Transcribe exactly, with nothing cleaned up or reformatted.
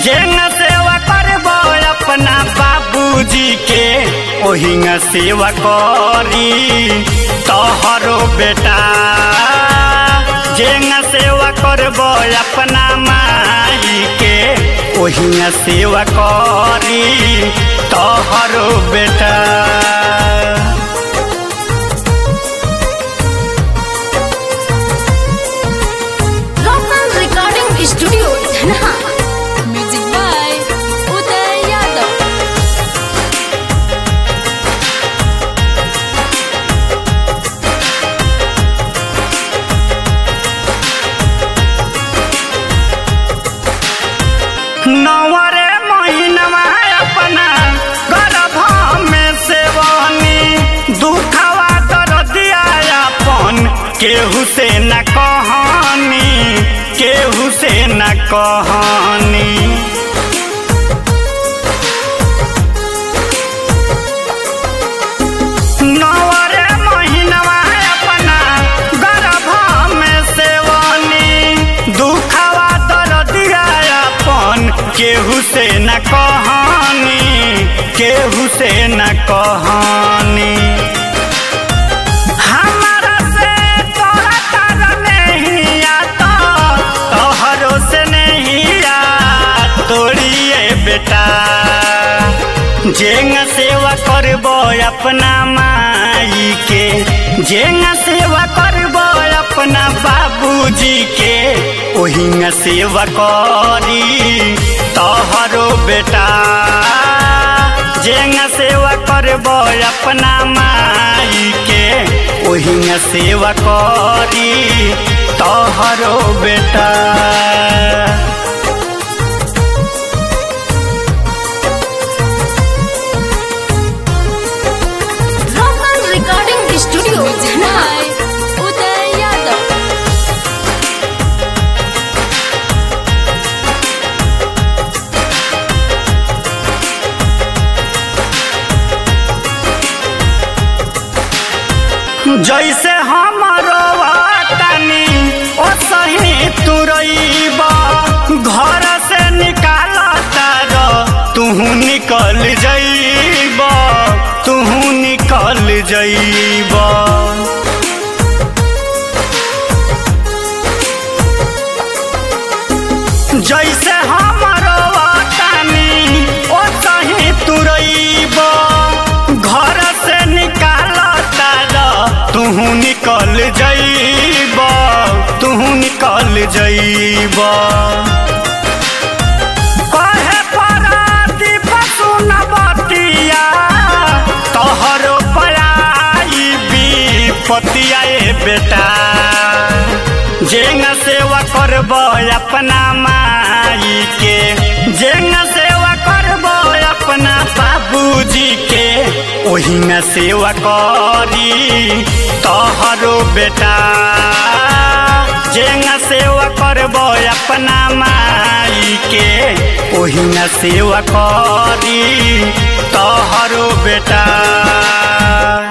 जेंगा सेवा करबो अपना बाबूजी के ओहिंगा सेवा करी तोहरो बेटा। जेंगा सेवा करबो अपना माई के ओहिंगा सेवा करी तोहरो बेटा। स्टूडियो धनहा म्यूजिक बाय उदय यादव। नवरे महीनवा अपना गर्भ में सेवनी दुखवा दर्दिया अपन केहू से न कहानी केहू से न कहानी। नवरे महीनवा अपना गर्भ में सेवनी दुखवा दर्दिया अपन केहू से न कहानी केहू से न कहानी। बेटा जेंगा सेवा करबो अपना माई के जेंगा सेवा करबो अपना बाबूजी के ओहिंगा सेवा करी तोहरो बेटा। जेंगा सेवा करबो अपना माई के ओहिंगा सेवा करी तोहरो बेटा। स्टूडियो धनहा उदय यादव। जैसे हमरो तनी ओ सही तुरईब घर से निकाल तार तुहू निकल जईब तुहू निकल जईब। जैसे हमरो तनी ओ सही तुरईब घर से निकाल तार तुहू निकल जईब तुहू निकल जईब। कहे पराती पशु नबतिया तोहरो पराई विपतिया बेटा। जेंगा सेवा करबो अपना माई के जेंगा सेवा करबो अपना बाबूजी के ओहिंगा सेवा करी तोहरो बेटा। जेंगा सेवा करबो अपना माई के ओहिंगा सेवा करी तोहरो बेटा।